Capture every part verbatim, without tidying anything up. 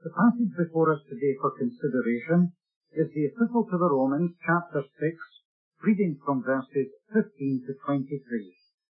The passage before us today for consideration is the Epistle to the Romans, chapter six, reading from verses fifteen to twenty-three.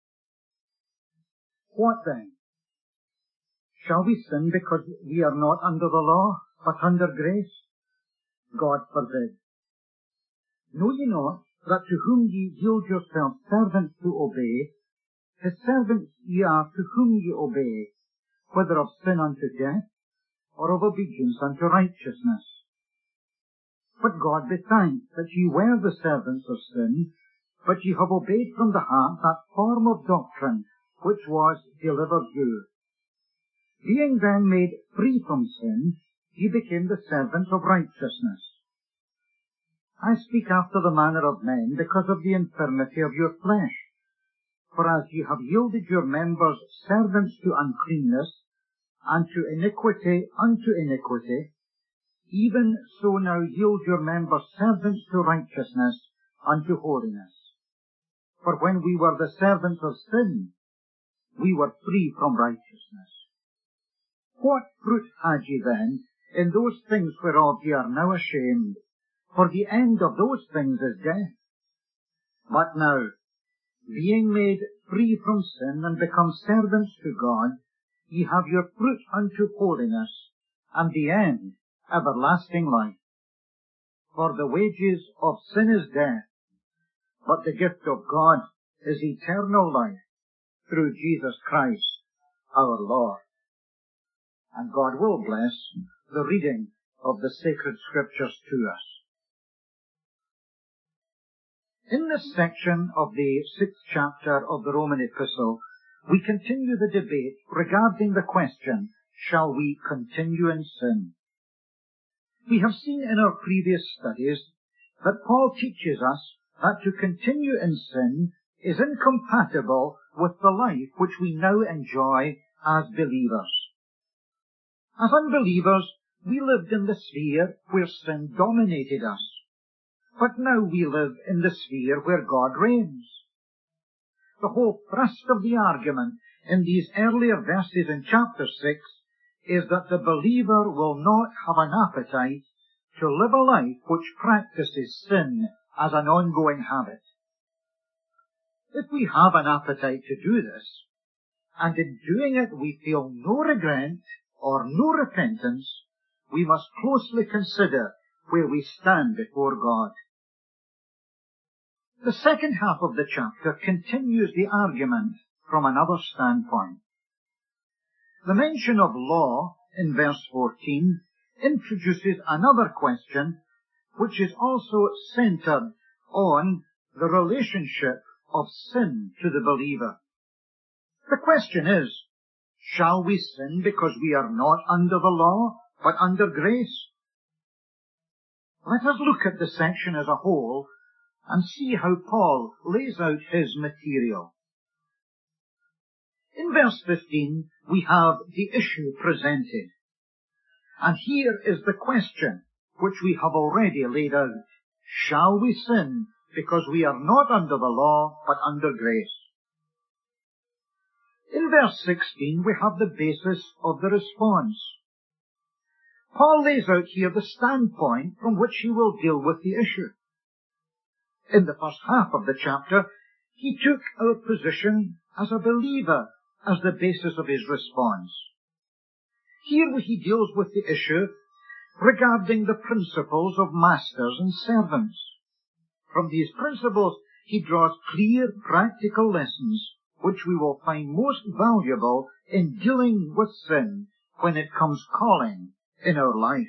What then? Shall we sin because we are not under the law, but under grace? God forbid. Know ye not that to whom ye yield yourselves servants to obey, his servants ye are to whom ye obey, whether of sin unto death, or of obedience unto righteousness? But God be thanked that ye were the servants of sin, but ye have obeyed from the heart that form of doctrine which was delivered you. Being then made free from sin, ye became the servants of righteousness. I speak after the manner of men because of the infirmity of your flesh. For as ye have yielded your members servants to uncleanness, and to iniquity unto iniquity, even so now yield your members servants to righteousness unto holiness. For when we were the servants of sin, we were free from righteousness. What fruit had ye then in those things whereof ye are now ashamed? For the end of those things is death. But now, being made free from sin and become servants to God, ye have your fruit unto holiness, and the end everlasting life. For the wages of sin is death, but the gift of God is eternal life, through Jesus Christ our Lord. And God will bless the reading of the sacred scriptures to us. In this section of the sixth chapter of the Roman epistle, we continue the debate regarding the question, shall we continue in sin? We have seen in our previous studies that Paul teaches us that to continue in sin is incompatible with the life which we now enjoy as believers. As unbelievers, we lived in the sphere where sin dominated us, but now we live in the sphere where God reigns. The whole thrust of the argument in these earlier verses in chapter six is that the believer will not have an appetite to live a life which practices sin as an ongoing habit. If we have an appetite to do this, and in doing it we feel no regret or no repentance, we must closely consider where we stand before God. The second half of the chapter continues the argument from another standpoint. The mention of law in verse fourteen introduces another question which is also centered on the relationship of sin to the believer. The question is, shall we sin because we are not under the law, but under grace? Let us look at the section as a whole and see how Paul lays out his material. In verse fifteen, we have the issue presented. And here is the question which we have already laid out. Shall we sin because we are not under the law, but under grace? In verse sixteen, we have the basis of the response. Paul lays out here the standpoint from which he will deal with the issue. In the first half of the chapter, he took our position as a believer as the basis of his response. Here he deals with the issue regarding the principles of masters and servants. From these principles, he draws clear, practical lessons which we will find most valuable in dealing with sin when it comes calling in our lives.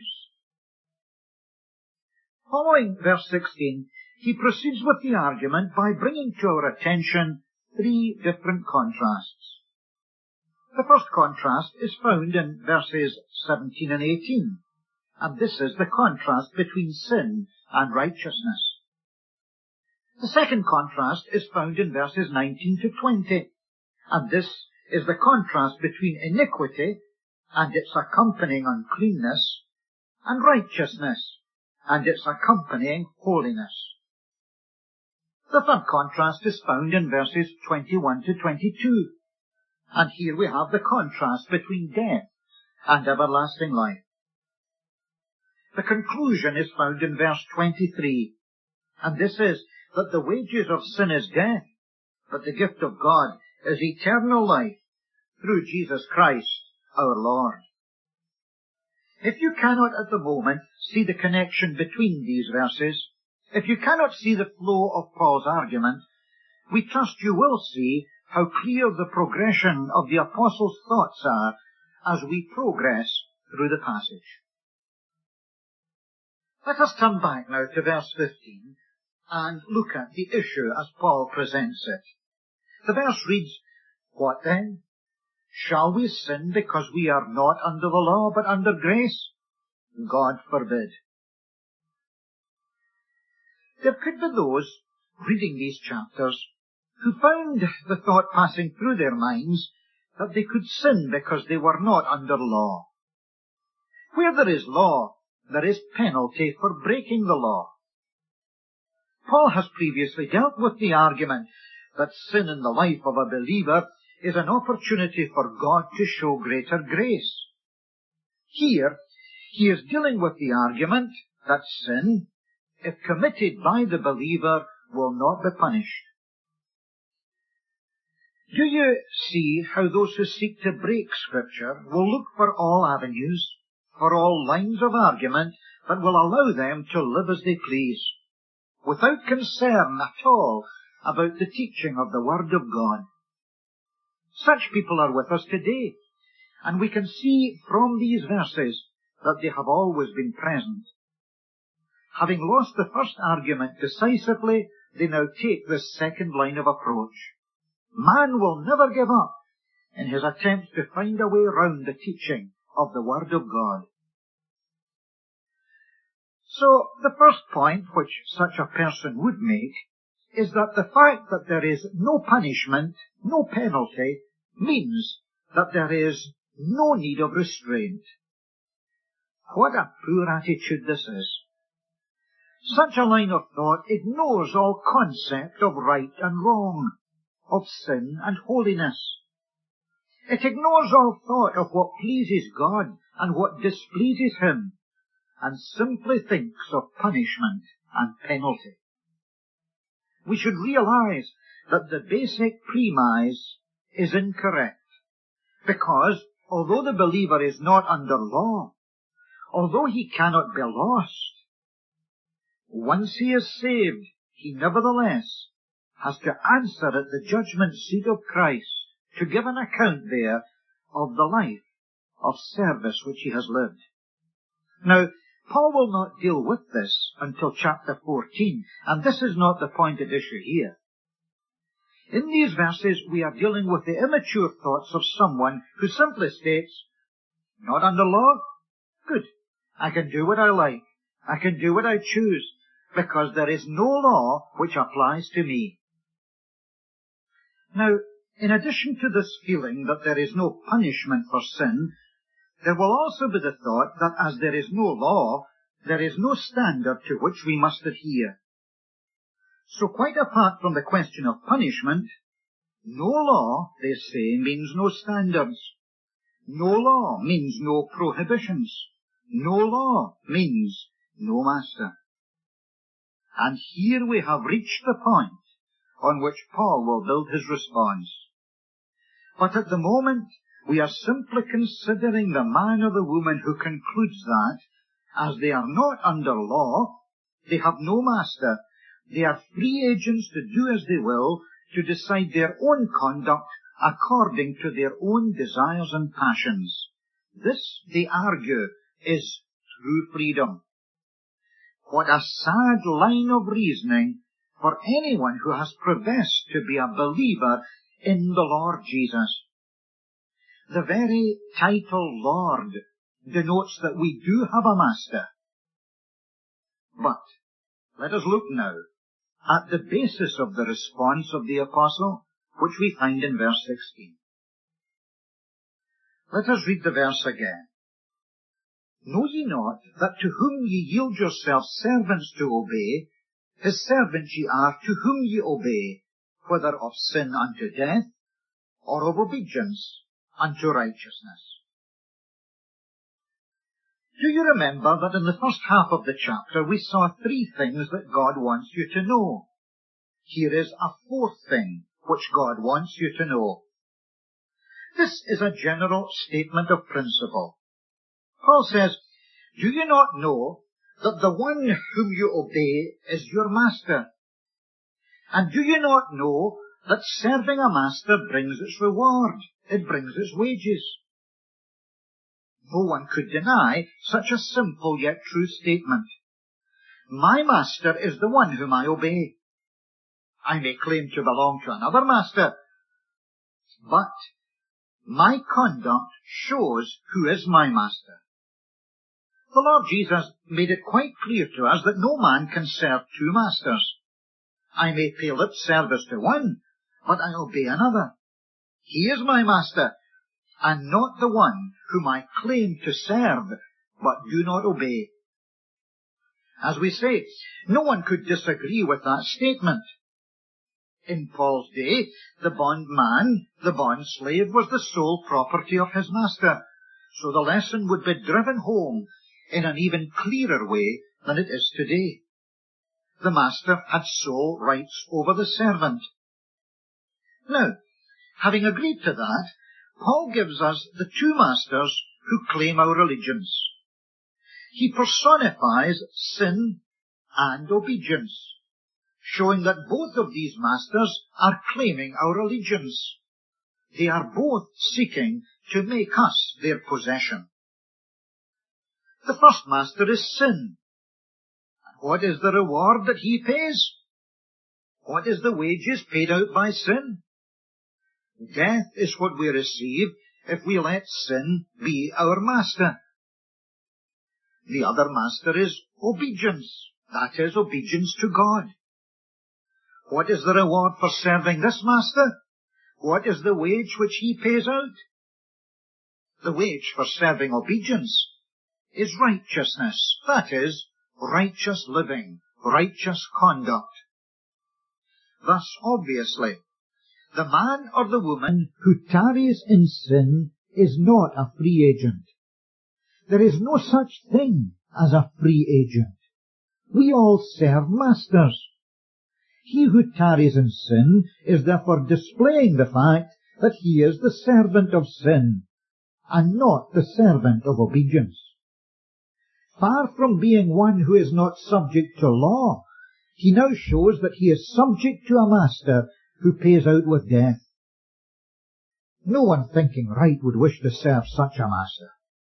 Following verse sixteen, he proceeds with the argument by bringing to our attention three different contrasts. The first contrast is found in verses seventeen and eighteen, and this is the contrast between sin and righteousness. The second contrast is found in verses nineteen to twenty, and this is the contrast between iniquity and its accompanying uncleanness, and righteousness and its accompanying holiness. The third contrast is found in verses twenty-one to twenty-two, and here we have the contrast between death and everlasting life. The conclusion is found in verse twenty-three, and this is that the wages of sin is death, but the gift of God is eternal life through Jesus Christ our Lord. If you cannot at the moment see the connection between these verses, if you cannot see the flow of Paul's argument, we trust you will see how clear the progression of the Apostle's thoughts are as we progress through the passage. Let us turn back now to verse fifteen and look at the issue as Paul presents it. The verse reads, "What then? Shall we sin because we are not under the law but under grace? God forbid." There could be those reading these chapters who found the thought passing through their minds that they could sin because they were not under law. Where there is law, there is penalty for breaking the law. Paul has previously dealt with the argument that sin in the life of a believer is an opportunity for God to show greater grace. Here, he is dealing with the argument that sin, if committed by the believer, will not be punished. Do you see how those who seek to break Scripture will look for all avenues, for all lines of argument that will allow them to live as they please, without concern at all about the teaching of the Word of God? Such people are with us today, and we can see from these verses that they have always been present. Having lost the first argument decisively, they now take this second line of approach. Man will never give up in his attempts to find a way round the teaching of the Word of God. So, the first point which such a person would make is that the fact that there is no punishment, no penalty, means that there is no need of restraint. What a poor attitude this is. Such a line of thought ignores all concept of right and wrong, of sin and holiness. It ignores all thought of what pleases God and what displeases Him, and simply thinks of punishment and penalty. We should realize that the basic premise is incorrect, because although the believer is not under law, although he cannot be lost, once he is saved, he nevertheless has to answer at the judgment seat of Christ to give an account there of the life of service which he has lived. Now, Paul will not deal with this until chapter fourteen, and this is not the point at issue here. In these verses, we are dealing with the immature thoughts of someone who simply states, not under law? Good. I can do what I like. I can do what I choose, because there is no law which applies to me. Now, in addition to this feeling that there is no punishment for sin, there will also be the thought that as there is no law, there is no standard to which we must adhere. So quite apart from the question of punishment, no law, they say, means no standards. No law means no prohibitions. No law means no master. And here we have reached the point on which Paul will build his response. But at the moment, we are simply considering the man or the woman who concludes that, as they are not under law, they have no master, they are free agents to do as they will, to decide their own conduct according to their own desires and passions. This, they argue, is true freedom. What a sad line of reasoning for anyone who has professed to be a believer in the Lord Jesus. The very title Lord denotes that we do have a master. But let us look now at the basis of the response of the apostle, which we find in verse sixteen. Let us read the verse again. Know ye not that to whom ye yield yourselves servants to obey, his servants ye are to whom ye obey, whether of sin unto death, or of obedience unto righteousness. Do you remember that in the first half of the chapter we saw three things that God wants you to know? Here is a fourth thing which God wants you to know. This is a general statement of principle. Paul says, do you not know that the one whom you obey is your master? And do you not know that serving a master brings its reward? It brings its wages. No one could deny such a simple yet true statement. My master is the one whom I obey. I may claim to belong to another master, but my conduct shows who is my master. The Lord Jesus made it quite clear to us that no man can serve two masters. I may pay lip service to one, but I obey another. He is my master, and not the one whom I claim to serve, but do not obey. As we say, no one could disagree with that statement. In Paul's day, the bondman, the bond slave, was the sole property of his master, so the lesson would be driven home in an even clearer way than it is today. The master had sole rights over the servant. Now, having agreed to that, Paul gives us the two masters who claim our allegiance. He personifies sin and obedience, showing that both of these masters are claiming our allegiance. They are both seeking to make us their possession. The first master is sin. And what is the reward that he pays? What is the wages paid out by sin? Death is what we receive if we let sin be our master. The other master is obedience. That is, obedience to God. What is the reward for serving this master? What is the wage which he pays out? The wage for serving obedience is righteousness. That is, righteous living, righteous conduct. Thus, obviously, the man or the woman who tarries in sin is not a free agent. There is no such thing as a free agent. We all serve masters. He who tarries in sin is therefore displaying the fact that he is the servant of sin, and not the servant of obedience. Far from being one who is not subject to law, he now shows that he is subject to a master who pays out with death. No one thinking right would wish to serve such a master.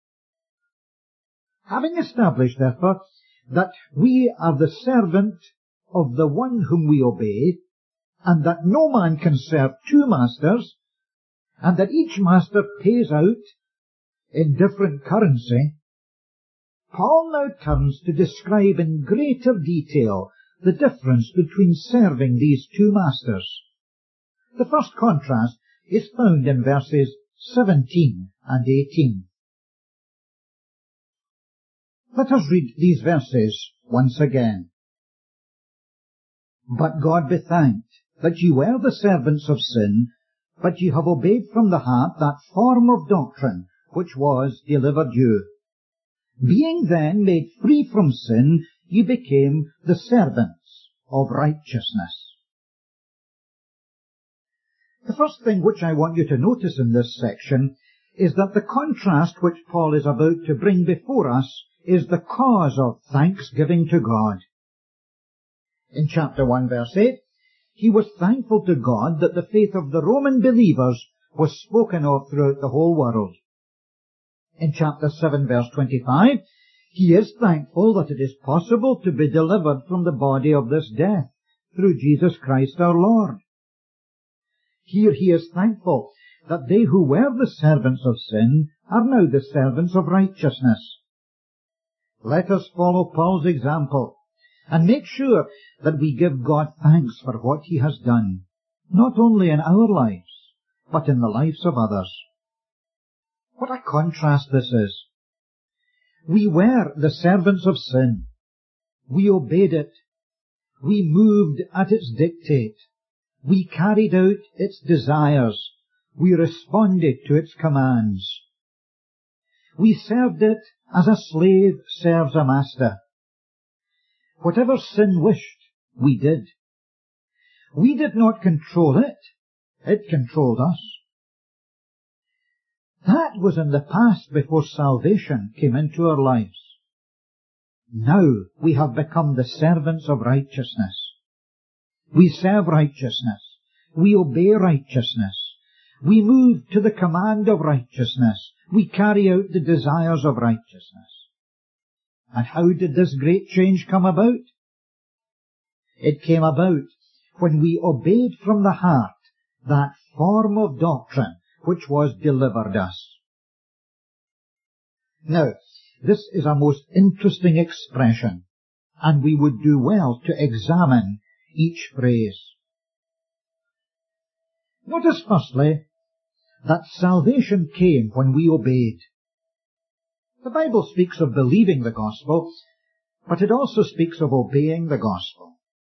Having established, therefore, that we are the servant of the one whom we obey, and that no man can serve two masters, and that each master pays out in different currency, Paul now turns to describe in greater detail the difference between serving these two masters. The first contrast is found in verses seventeen and eighteen. Let us read these verses once again. But God be thanked that ye were the servants of sin, but ye have obeyed from the heart that form of doctrine which was delivered you. Being then made free from sin, ye became the servants of righteousness. The first thing which I want you to notice in this section is that the contrast which Paul is about to bring before us is the cause of thanksgiving to God. In chapter one, verse eight, he was thankful to God that the faith of the Roman believers was spoken of throughout the whole world. In chapter seven, verse twenty-five, he is thankful that it is possible to be delivered from the body of this death through Jesus Christ our Lord. Here he is thankful that they who were the servants of sin are now the servants of righteousness. Let us follow Paul's example and make sure that we give God thanks for what he has done, not only in our lives, but in the lives of others. What a contrast this is. We were the servants of sin. We obeyed it. We moved at its dictate. We carried out its desires. We responded to its commands. We served it as a slave serves a master. Whatever sin wished, we did. We did not control it. It controlled us. That was in the past before salvation came into our lives. Now we have become the servants of righteousness. We serve righteousness. We obey righteousness. We move to the command of righteousness. We carry out the desires of righteousness. And how did this great change come about? It came about when we obeyed from the heart that form of doctrine which was delivered us. Now, this is a most interesting expression, and we would do well to examine each phrase. Notice firstly that salvation came when we obeyed. The Bible speaks of believing the gospel, but it also speaks of obeying the gospel.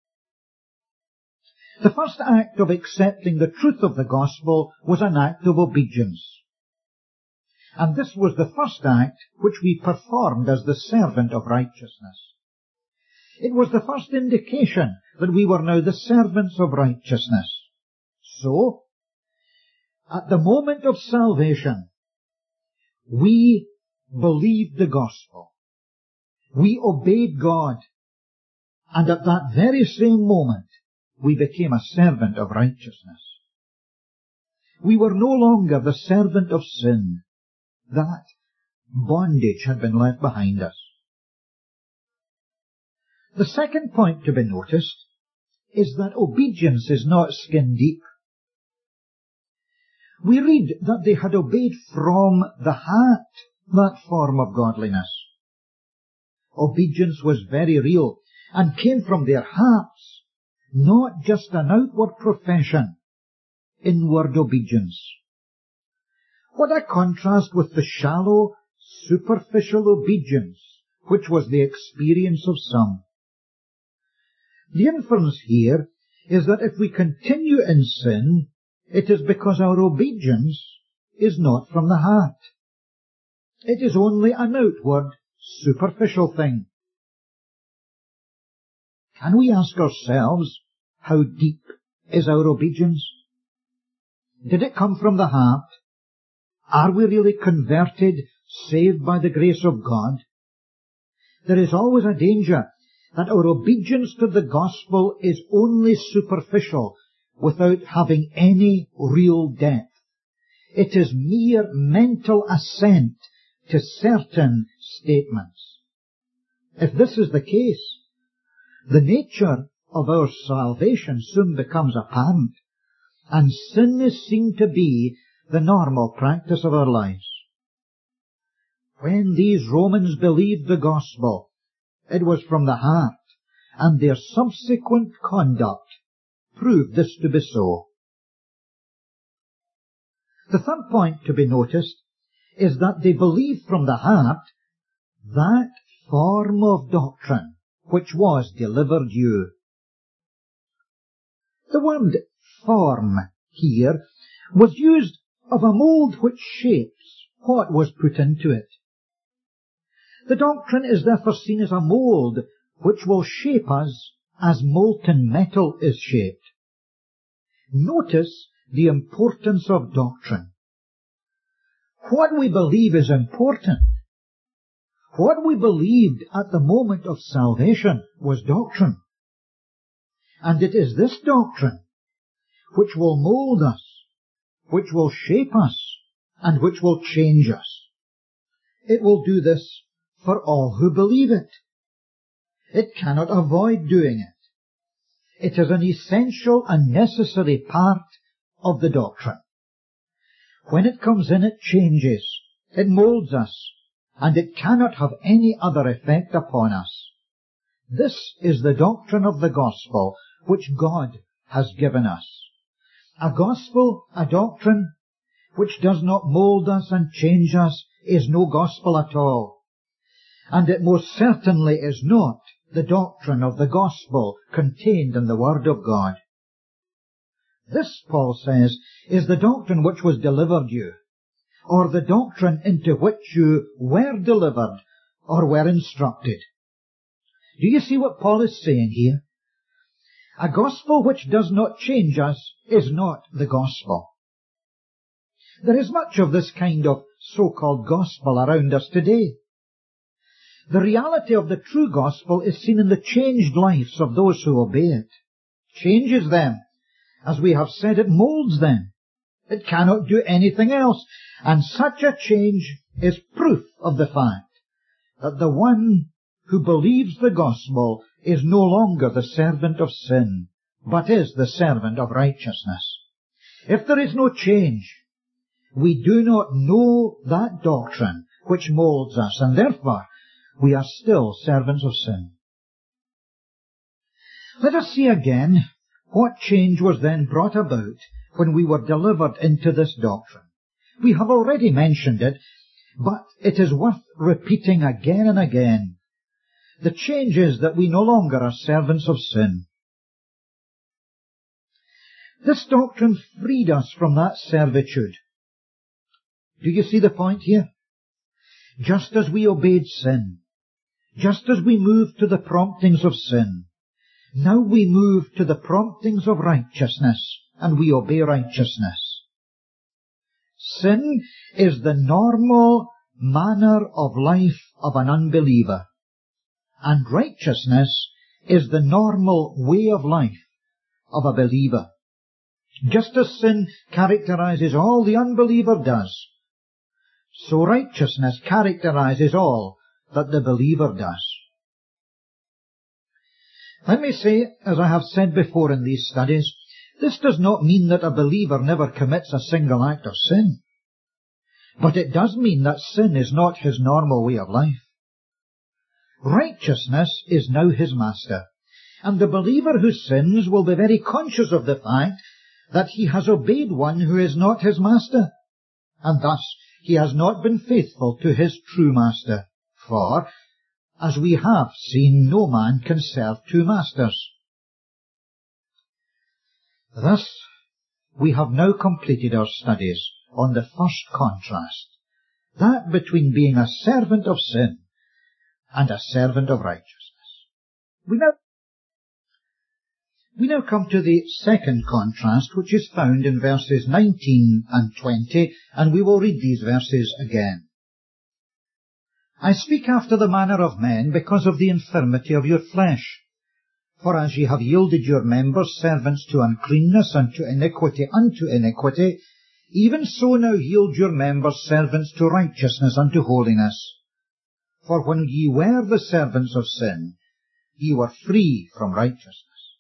The first act of accepting the truth of the gospel was an act of obedience. And this was the first act which we performed as the servant of righteousness. It was the first indication that we were now the servants of righteousness. So, at the moment of salvation, we believed the gospel. We obeyed God. And at that very same moment, we became a servant of righteousness. We were no longer the servant of sin. That bondage had been left behind us. The second point to be noticed is that obedience is not skin deep. We read that they had obeyed from the heart that form of godliness. Obedience was very real and came from their hearts, not just an outward profession, inward obedience. What a contrast with the shallow, superficial obedience which was the experience of some. The inference here is that if we continue in sin, it is because our obedience is not from the heart. It is only an outward, superficial thing. Can we ask ourselves, how deep is our obedience? Did it come from the heart? Are we really converted, saved by the grace of God? There is always a danger that our obedience to the gospel is only superficial, without having any real depth. It is mere mental assent to certain statements. If this is the case, the nature of our salvation soon becomes apparent, and sin is seen to be the normal practice of our lives. When these Romans believed the gospel, it was from the heart, and their subsequent conduct proved this to be so. The third point to be noticed is that they believed from the heart that form of doctrine which was delivered you. The word form here was used of a mould which shapes what was put into it. The doctrine is therefore seen as a mould which will shape us as molten metal is shaped. Notice the importance of doctrine. What we believe is important. What we believed at the moment of salvation was doctrine. And it is this doctrine which will mould us, which will shape us, and which will change us. It will do this for all who believe it. It cannot avoid doing it. It is an essential and necessary part of the doctrine. When it comes in, it changes, it moulds us, and it cannot have any other effect upon us. This is the doctrine of the gospel which God has given us. A gospel, a doctrine, which does not mould us and change us, is no gospel at all. And it most certainly is not the doctrine of the gospel contained in the Word of God. This, Paul says, is the doctrine which was delivered you. or the doctrine into which you were delivered or were instructed. Do you see what Paul is saying here? A gospel which does not change us is not the gospel. There is much of this kind of so-called gospel around us today. The reality of the true gospel is seen in the changed lives of those who obey it. Changes them. As we have said, it molds them. It cannot do anything else. And such a change is proof of the fact that the one who believes the gospel is no longer the servant of sin, but is the servant of righteousness. If there is no change, we do not know that doctrine which molds us, and therefore we are still servants of sin. Let us see again what change was then brought about when we were delivered into this doctrine. We have already mentioned it, but it is worth repeating again and again. The change is that we no longer are servants of sin. This doctrine freed us from that servitude. Do you see the point here? Just as we obeyed sin, just as we moved to the promptings of sin, now we move to the promptings of righteousness, and we obey righteousness. Sin is the normal manner of life of an unbeliever, and righteousness is the normal way of life of a believer. Just as sin characterizes all the unbeliever does, so righteousness characterizes all that the believer does. Let me say, as I have said before in these studies, this does not mean that a believer never commits a single act of sin. But it does mean that sin is not his normal way of life. Righteousness is now his master, and the believer who sins will be very conscious of the fact that he has obeyed one who is not his master, and thus he has not been faithful to his true master. For, as we have seen, no man can serve two masters. Thus, we have now completed our studies on the first contrast, that between being a servant of sin and a servant of righteousness. We now, we now come to the second contrast, which is found in verses nineteen and twenty, and we will read these verses again. I speak after the manner of men because of the infirmity of your flesh. For as ye have yielded your members servants to uncleanness and to iniquity unto iniquity, even so now yield your members servants to righteousness unto holiness. For when ye were the servants of sin, ye were free from righteousness.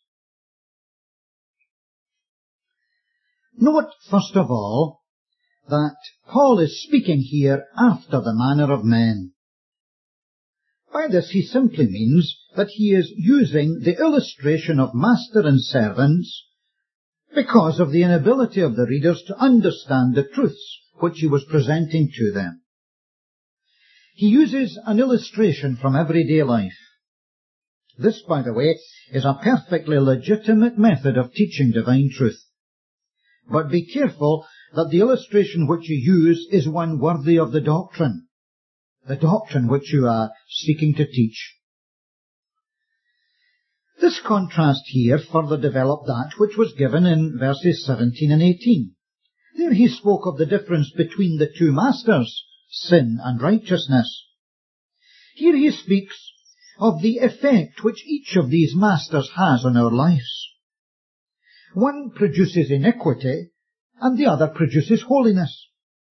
Note, first of all, that Paul is speaking here after the manner of men. By this he simply means that he is using the illustration of master and servants because of the inability of the readers to understand the truths which he was presenting to them. He uses an illustration from everyday life. This, by the way, is a perfectly legitimate method of teaching divine truth. But be careful that the illustration which you use is one worthy of the doctrine, the doctrine which you are seeking to teach. This contrast here further developed that which was given in verses seventeen and eighteen. There he spoke of the difference between the two masters, sin and righteousness. Here he speaks of the effect which each of these masters has on our lives. One produces iniquity, and the other produces holiness.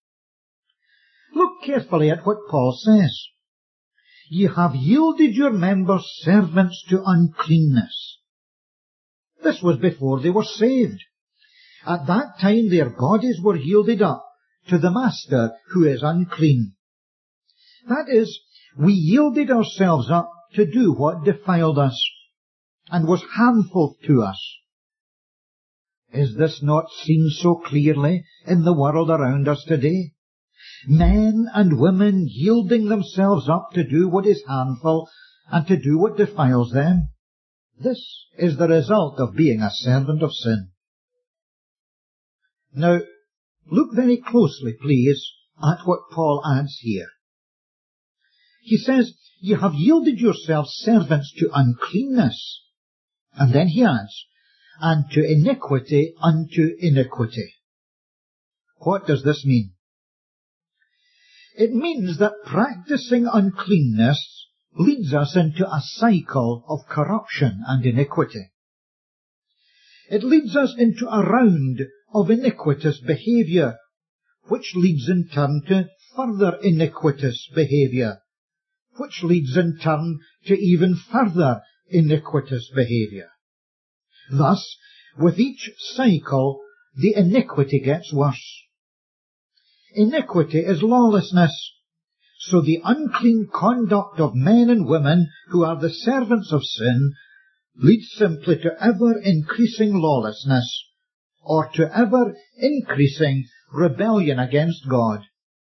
Look carefully at what Paul says. Ye have yielded your members servants to uncleanness. This was before they were saved. At that time their bodies were yielded up to the master who is unclean. That is, we yielded ourselves up to do what defiled us and was harmful to us. Is this not seen so clearly in the world around us today? Men and women yielding themselves up to do what is harmful and to do what defiles them. This is the result of being a servant of sin. Now, look very closely, please, at what Paul adds here. He says, "You have yielded yourselves servants to uncleanness." And then he adds, "and to iniquity unto iniquity." What does this mean? It means that practicing uncleanness leads us into a cycle of corruption and iniquity. It leads us into a round of iniquitous behaviour, which leads in turn to further iniquitous behaviour, which leads in turn to even further iniquitous behaviour. Thus, with each cycle, the iniquity gets worse. Iniquity is lawlessness, so the unclean conduct of men and women who are the servants of sin leads simply to ever-increasing lawlessness, or to ever-increasing rebellion against God.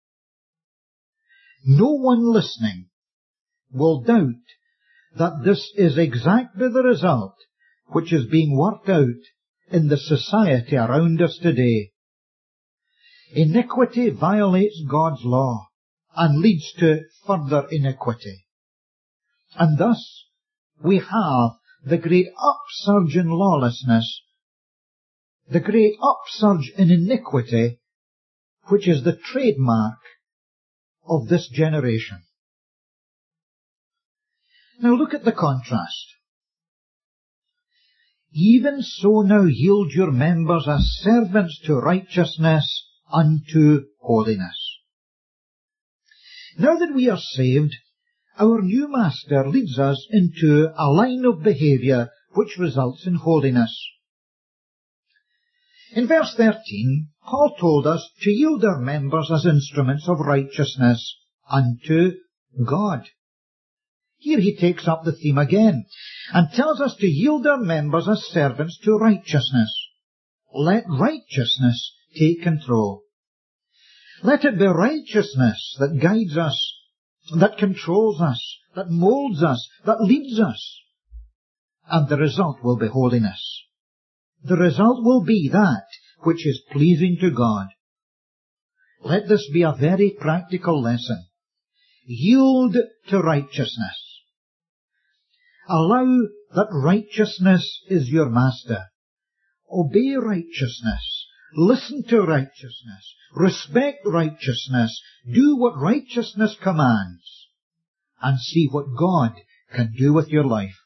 No one listening will doubt that this is exactly the result which is being worked out in the society around us today. Iniquity violates God's law and leads to further iniquity. And thus we have the great upsurge in lawlessness, the great upsurge in iniquity, which is the trademark of this generation. Now look at the contrast. "Even so now yield your members as servants to righteousness unto holiness." Now that we are saved, our new master leads us into a line of behaviour which results in holiness. In verse thirteen, Paul told us to yield our members as instruments of righteousness unto God. Here he takes up the theme again and tells us to yield our members as servants to righteousness. Let righteousness take control. Let it be righteousness that guides us, that controls us, that moulds us, that leads us. And the result will be holiness. The result will be that which is pleasing to God. Let this be a very practical lesson. Yield to righteousness. Allow that righteousness is your master. Obey righteousness. Listen to righteousness. Respect righteousness. Do what righteousness commands. And see what God can do with your life.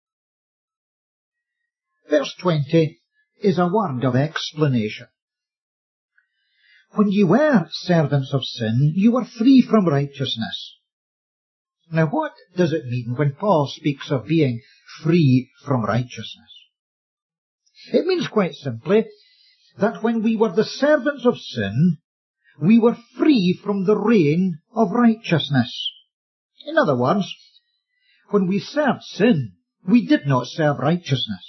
Verse twenty is a word of explanation. When you were servants of sin, you were free from righteousness. Now what does it mean when Paul speaks of being free from righteousness? It means quite simply that when we were the servants of sin, we were free from the reign of righteousness. In other words, when we served sin, we did not serve righteousness.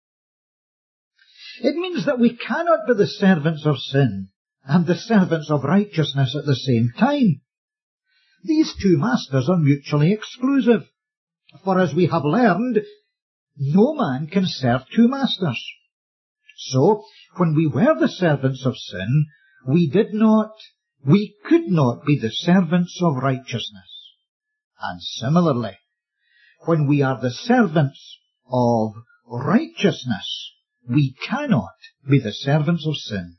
It means that we cannot be the servants of sin and the servants of righteousness at the same time. These two masters are mutually exclusive, for as we have learned, no man can serve two masters. So, when we were the servants of sin, we did not, we could not be the servants of righteousness. And similarly, when we are the servants of righteousness, we cannot be the servants of sin.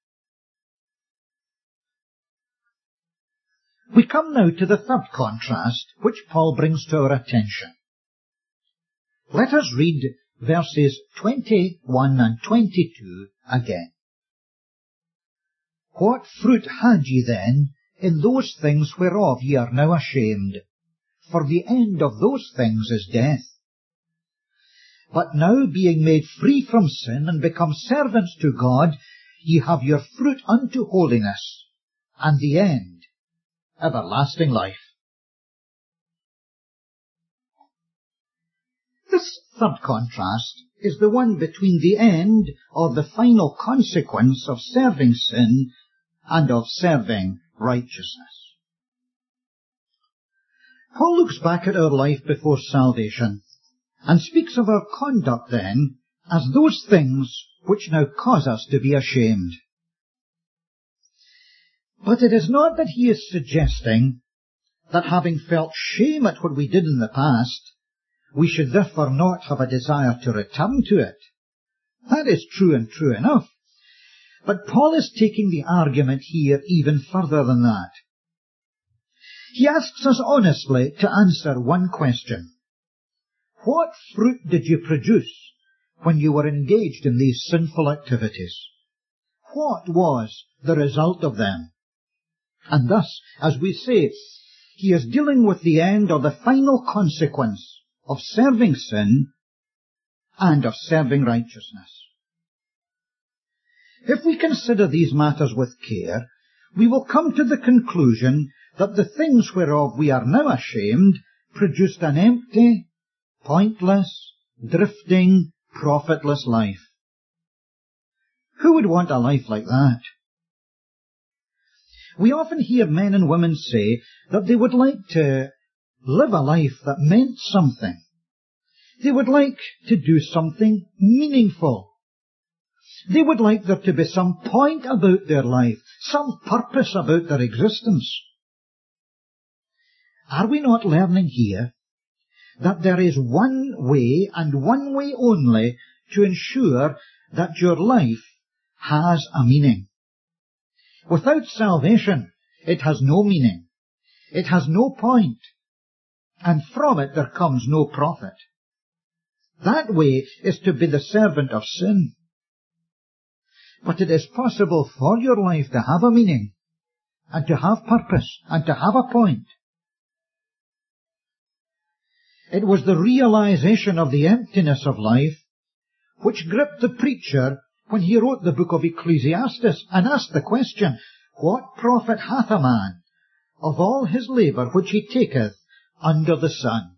We come now to the third contrast which Paul brings to our attention. Let us read verses twenty-one and twenty-two again. "What fruit had ye then in those things whereof ye are now ashamed? For the end of those things is death. But now, being made free from sin and become servants to God, ye have your fruit unto holiness, and the end, everlasting life." This third contrast is the one between the end or the final consequence of serving sin and of serving righteousness. Paul looks back at our life before salvation and speaks of our conduct then as those things which now cause us to be ashamed. But it is not that he is suggesting that having felt shame at what we did in the past, we should therefore not have a desire to return to it. That is true and true enough. But Paul is taking the argument here even further than that. He asks us honestly to answer one question. What fruit did you produce when you were engaged in these sinful activities? What was the result of them? And thus, as we say, he is dealing with the end or the final consequence of serving sin and of serving righteousness. If we consider these matters with care, we will come to the conclusion that the things whereof we are now ashamed produced an empty, pointless, drifting, profitless life. Who would want a life like that? We often hear men and women say that they would like to live a life that meant something. They would like to do something meaningful. They would like there to be some point about their life, some purpose about their existence. Are we not learning here that there is one way and one way only to ensure that your life has a meaning? Without salvation, it has no meaning. It has no point. And from it there comes no profit. That way is to be the servant of sin. But it is possible for your life to have a meaning, and to have purpose, and to have a point. It was the realization of the emptiness of life which gripped the preacher when he wrote the book of Ecclesiastes and asked the question, what profit hath a man of all his labour which he taketh under the sun?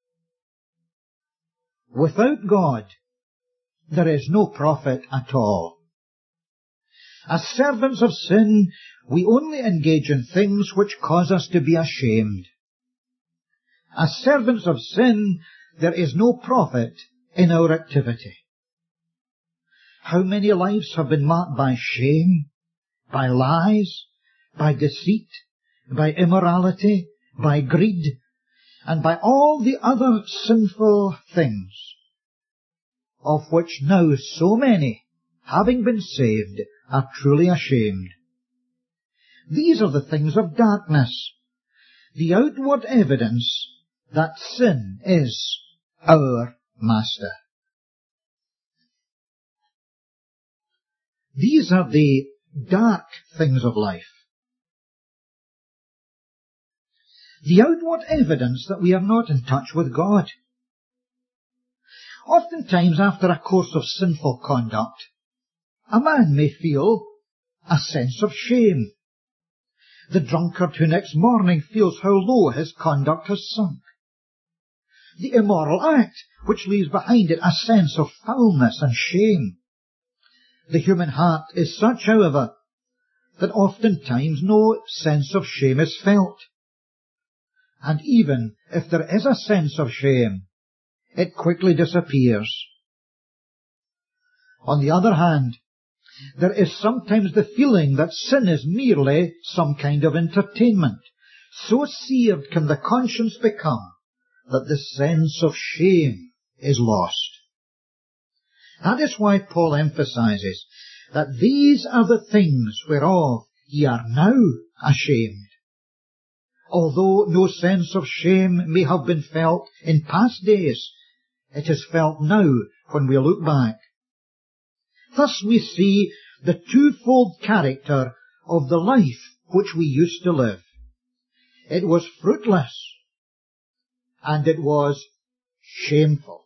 Without God, there is no profit at all. As servants of sin, we only engage in things which cause us to be ashamed. As servants of sin, there is no profit in our activity. How many lives have been marked by shame, by lies, by deceit, by immorality, by greed, and by all the other sinful things, of which now so many, having been saved, are truly ashamed. These are the things of darkness, the outward evidence that sin is our master. These are the dark things of life. The outward evidence that we are not in touch with God. Oftentimes, after a course of sinful conduct, a man may feel a sense of shame. The drunkard who next morning feels how low his conduct has sunk. The immoral act which leaves behind it a sense of foulness and shame. The human heart is such, however, that oftentimes no sense of shame is felt. And even if there is a sense of shame, it quickly disappears. On the other hand, there is sometimes the feeling that sin is merely some kind of entertainment. So seared can the conscience become that the sense of shame is lost. That is why Paul emphasizes that these are the things whereof ye are now ashamed. Although no sense of shame may have been felt in past days, it is felt now when we look back. Thus we see the twofold character of the life which we used to live. It was fruitless, and it was shameful.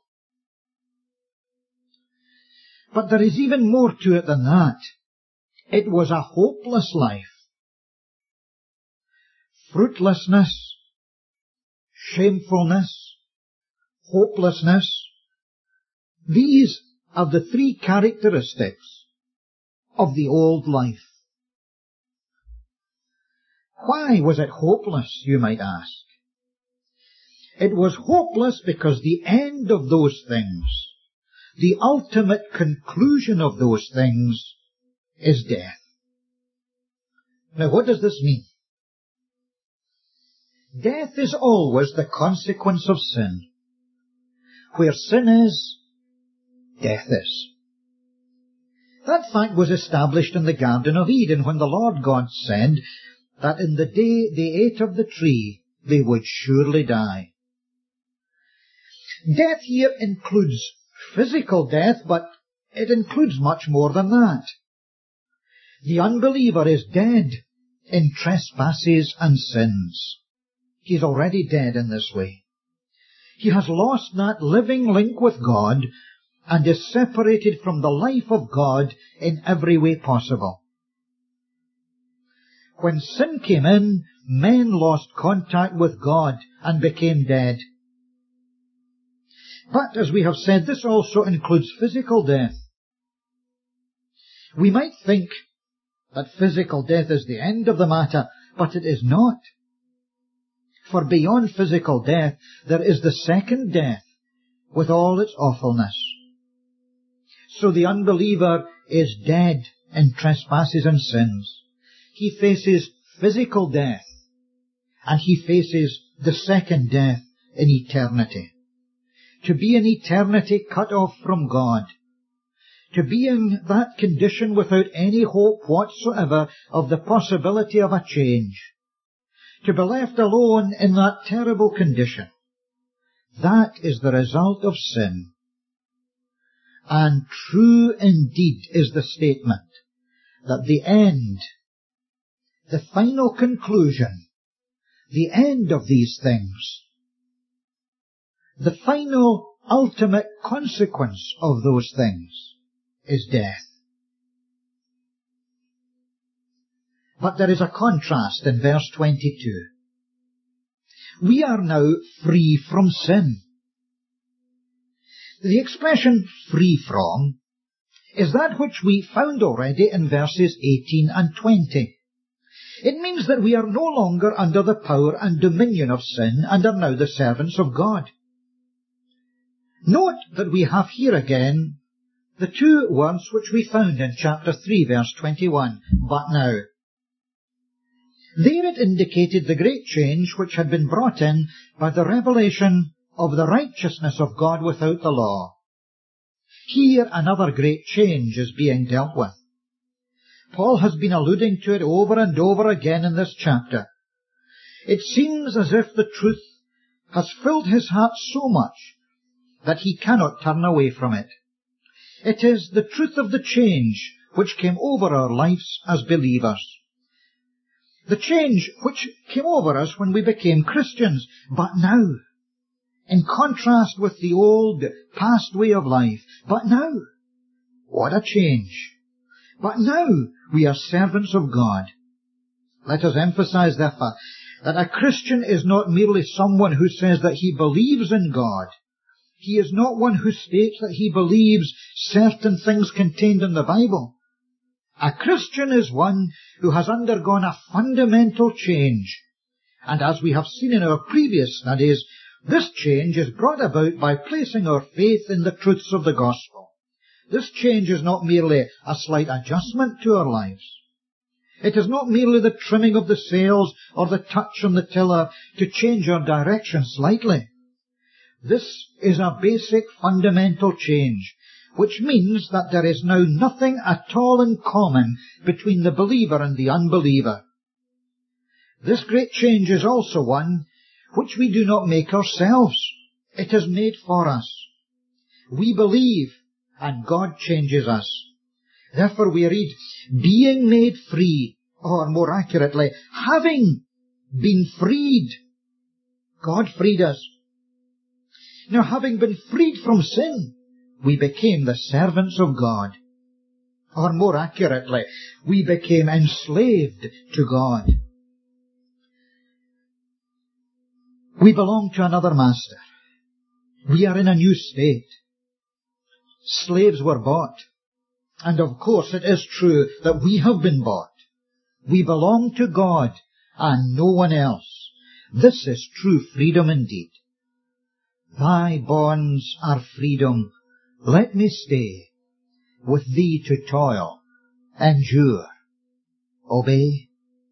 But there is even more to it than that. It was a hopeless life. Fruitlessness, shamefulness, hopelessness, these are the three characteristics of the old life. Why was it hopeless, you might ask? It was hopeless because the end of those things, the ultimate conclusion of those things, is death. Now what does this mean? Death is always the consequence of sin. Where sin is, death is. That fact was established in the Garden of Eden when the Lord God said that in the day they ate of the tree, they would surely die. Death here includes physical death, but it includes much more than that. The unbeliever is dead in trespasses and sins. He is already dead in this way. He has lost that living link with God and is separated from the life of God in every way possible. When sin came in, men lost contact with God and became dead. But, as we have said, this also includes physical death. We might think that physical death is the end of the matter, but it is not. For beyond physical death, there is the second death, with all its awfulness. So the unbeliever is dead in trespasses and sins. He faces physical death, and he faces the second death in eternity. To be in eternity cut off from God. To be in that condition without any hope whatsoever of the possibility of a change. To be left alone in that terrible condition. That is the result of sin. And true indeed is the statement that the end, the final conclusion, the end of these things, the final ultimate consequence of those things is death. But there is a contrast in verse twenty-two. We are now free from sin. The expression free from is that which we found already in verses eighteen and twenty. It means that we are no longer under the power and dominion of sin and are now the servants of God. Note that we have here again the two words which we found in chapter three, verse twenty-one, but now. There it indicated the great change which had been brought in by the revelation of the righteousness of God without the law. Here another great change is being dealt with. Paul has been alluding to it over and over again in this chapter. It seems as if the truth has filled his heart so much that he cannot turn away from it. It is the truth of the change which came over our lives as believers. The change which came over us when we became Christians, but now, in contrast with the old, past way of life, but now, what a change! But now we are servants of God. Let us emphasize, therefore, that a Christian is not merely someone who says that he believes in God. He is not one who states that he believes certain things contained in the Bible. A Christian is one who has undergone a fundamental change. And as we have seen in our previous studies, this change is brought about by placing our faith in the truths of the gospel. This change is not merely a slight adjustment to our lives. It is not merely the trimming of the sails or the touch on the tiller to change our direction slightly. This is a basic fundamental change, which means that there is now nothing at all in common between the believer and the unbeliever. This great change is also one which we do not make ourselves. It is made for us. We believe, and God changes us. Therefore we read, being made free, or more accurately, having been freed. God freed us. Now, having been freed from sin, we became the servants of God. Or more accurately, we became enslaved to God. We belong to another master. We are in a new state. Slaves were bought. And of course it is true that we have been bought. We belong to God and no one else. This is true freedom indeed. Thy bonds are freedom. Let me stay with thee to toil, endure, obey.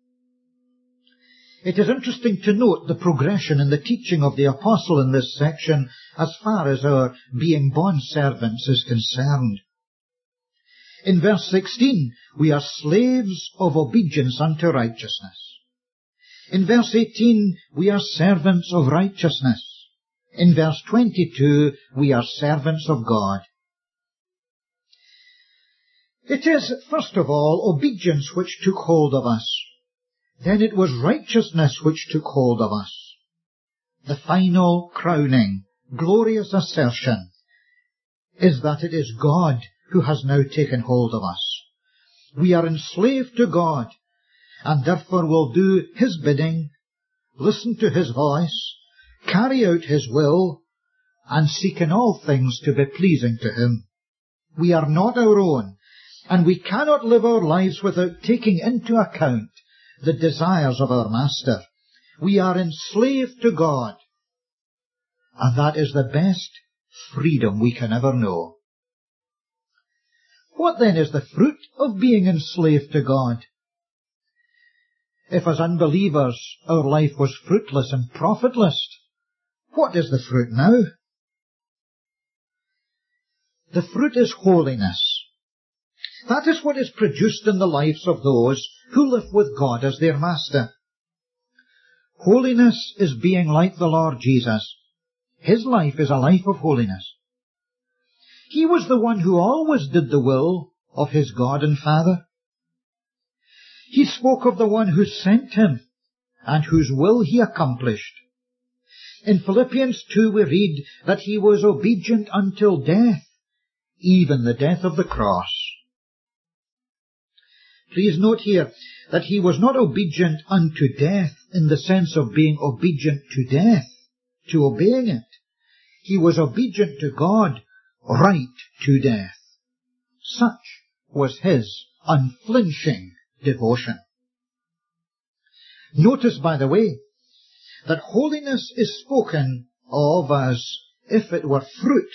It is interesting to note the progression in the teaching of the apostle in this section as far as our being bondservants is concerned. In verse sixteen, we are slaves of obedience unto righteousness. In verse eighteen, we are servants of righteousness. In verse twenty-two, we are servants of God. It is, first of all, obedience which took hold of us. Then it was righteousness which took hold of us. The final crowning, glorious assertion is that it is God who has now taken hold of us. We are enslaved to God, and therefore will do His bidding, listen to His voice, carry out His will, and seek in all things to be pleasing to Him. We are not our own, and we cannot live our lives without taking into account the desires of our Master. We are enslaved to God, and that is the best freedom we can ever know. What then is the fruit of being enslaved to God? If as unbelievers our life was fruitless and profitless, what is the fruit now? The fruit is holiness. That is what is produced in the lives of those who live with God as their Master. Holiness is being like the Lord Jesus. His life is a life of holiness. He was the one who always did the will of his God and Father. He spoke of the one who sent him and whose will he accomplished. In Philippians two we read that he was obedient until death, even the death of the cross. Please note here that he was not obedient unto death in the sense of being obedient to death, to obeying it. He was obedient to God right to death. Such was his unflinching devotion. Notice, by the way, that holiness is spoken of as if it were fruit.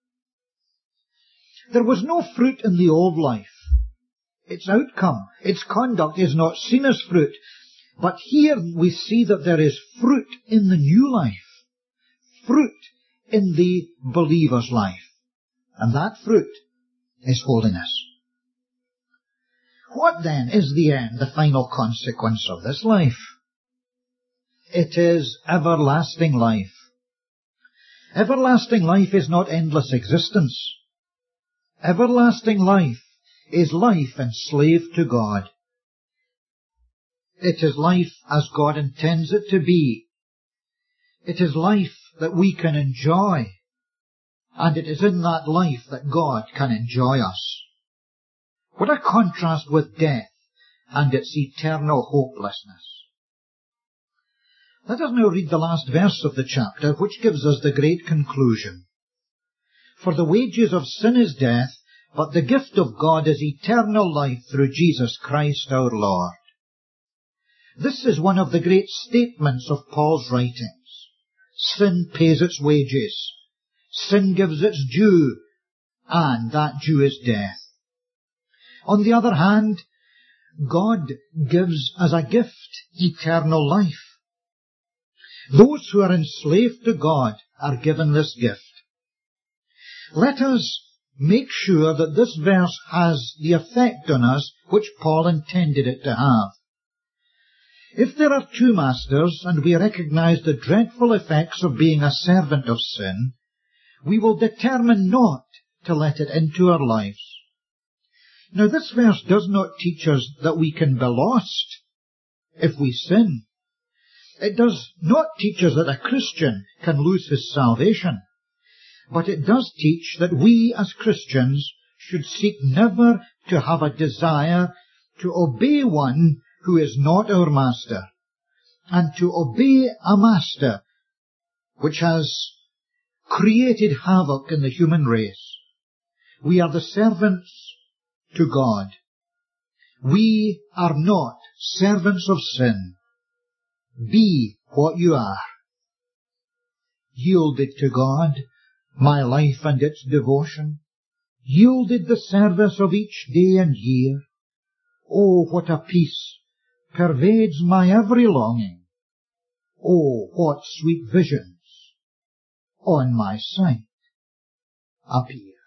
There was no fruit in the old life. Its outcome, its conduct is not seen as fruit. But here we see that there is fruit in the new life. Fruit in the believer's life. And that fruit is holiness. What then is the end, the final consequence of this life? It is everlasting life. Everlasting life is not endless existence. Everlasting life is life enslaved to God. It is life as God intends it to be. It is life that we can enjoy. And it is in that life that God can enjoy us. What a contrast with death and its eternal hopelessness. Let us now read the last verse of the chapter, which gives us the great conclusion. For the wages of sin is death, but the gift of God is eternal life through Jesus Christ our Lord. This is one of the great statements of Paul's writings. Sin pays its wages. Sin gives its due, and that due is death. On the other hand, God gives as a gift eternal life. Those who are enslaved to God are given this gift. Let us make sure that this verse has the effect on us which Paul intended it to have. If there are two masters, and we recognize the dreadful effects of being a servant of sin, we will determine not to let it into our lives. Now this verse does not teach us that we can be lost if we sin. It does not teach us that a Christian can lose his salvation. But it does teach that we as Christians should seek never to have a desire to obey one who is not our master, and to obey a master which has created havoc in the human race. We are the servants to God. We are not servants of sin. Be what you are. Yielded to God, my life and its devotion, yielded the service of each day and year. Oh, what a peace pervades my every longing, Oh, what sweet visions on my sight appear.